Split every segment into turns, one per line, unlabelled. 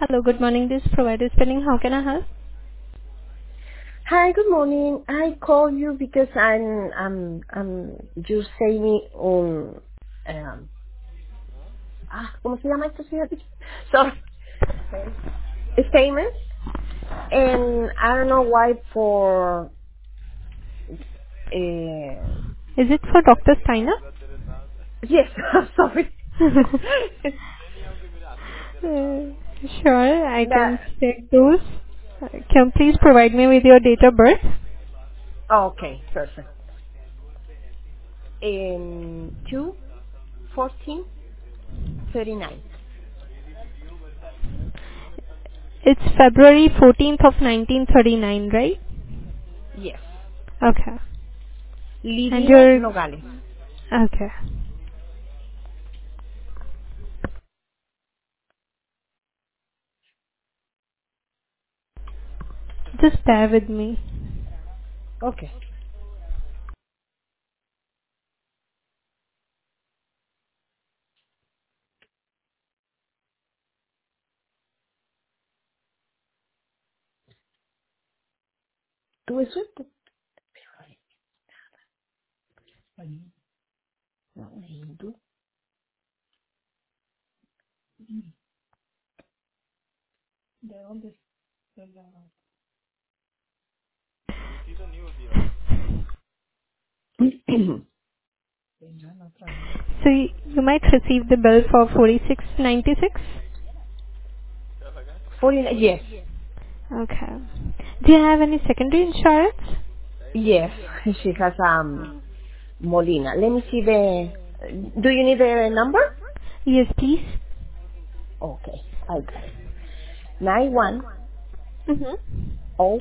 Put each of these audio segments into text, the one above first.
Hello, good morning. This is provider spelling. How can I help?
Hi, good morning. I call you because you say me ¿cómo se llama esto, señor? Sorry, statements, and I don't know why
Is it for Dr. Steiner?
yes, I'm sorry.
Sure, I
that,
can check those. Can you please provide me with your date of birth?
okay, perfect. 2/14/39.
It's February 14th of 1939, right?
Yes.
Okay. And
Lidia
your...
Nogales.
Okay. Just bear with me.
Okay. ¿Tuve suerte? No, lindo.
So you might receive the bill for 46.96.
49, yes.
Okay. Do you have any secondary insurance?
Yes, she has Molina. Let me see the. Do you need the number?
Yes, please.
Okay, I got it. 9105
Mhm.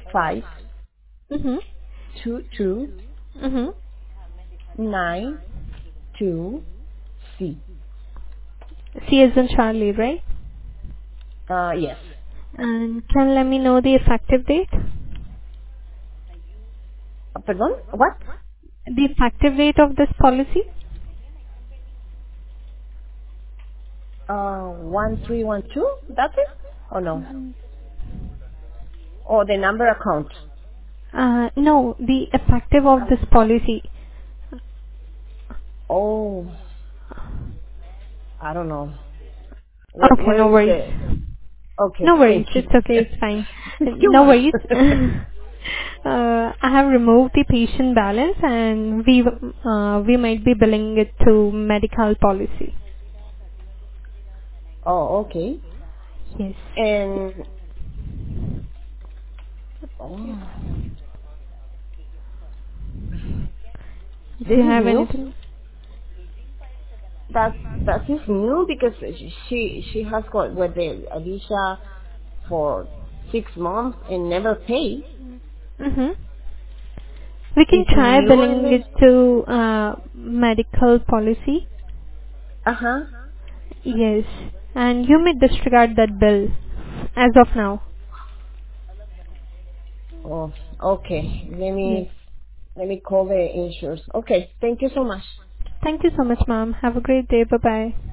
Mhm.
2292C.
C as in Charlie, right?
Yes.
And can you let me know the effective date?
Pardon? What?
The effective date of this policy?
1312. That's it? Oh no. Oh, the number account.
No, the effective of this policy.
Oh, I don't know.
Okay,
Where
no
is
worries.
the? Okay,
No worries.
thank you.
It's okay. It's fine.
It's too
No
much.
worries. I have removed the patient balance, and we might be billing it to medical policy.
Oh, okay.
Yes.
And oh,
Do
this
you
is
have
new.
anything?
That is new because she has got with the Alicia for 6 months and never pay.
Mm-hmm. We can
Is it
try
new in
billing
this?
it to medical policy.
Uh-huh.
Yes. And you may disregard that bill as of now.
Oh, okay.
Yes.
Let me call the insurance. Okay. Thank you so much.
Thank you so much, ma'am. Have a great day. Bye-bye.